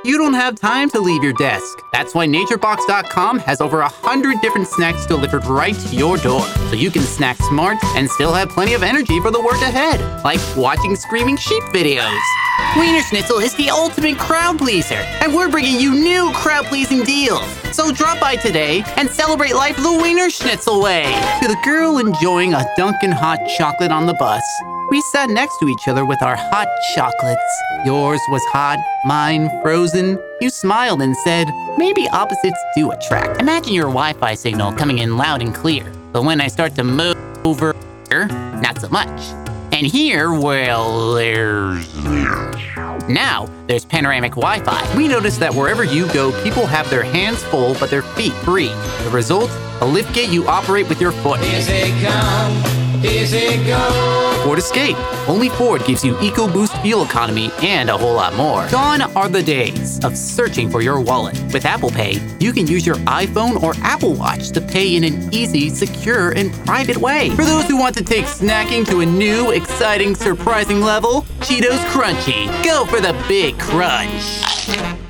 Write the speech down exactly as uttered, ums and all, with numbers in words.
you don't have time to leave your desk. That's why naturebox dot com has over a hundred different snacks delivered right to your door, so you can snack smart and still have plenty of energy for the work ahead, like watching screaming sheep videos. Wiener Schnitzel is the ultimate crowd pleaser, and we're bringing you new crowd-pleasing deals. So drop by today and celebrate life the Wiener Schnitzel way. To the girl enjoying a Dunkin' hot chocolate on the bus, we sat next to each other with our hot chocolates. Yours was hot, mine frozen. You smiled and said, maybe opposites do attract. Imagine your Wi-Fi signal coming in loud and clear, but when I start to move over here, not so much. And here, well, there's... Now, there's panoramic Wi-Fi. We noticed that wherever you go, people have their hands full but their feet free. The result? A liftgate you operate with your foot. Here they come, here they go. Ford Escape. Only Ford gives you EcoBoost fuel economy and a whole lot more. Gone are the days of searching for your wallet. With Apple Pay, you can use your iPhone or Apple Watch to pay in an easy, secure, and private way. For those who want to take snacking to a new, exciting, surprising level, Cheetos Crunchy. Go for the big crunch.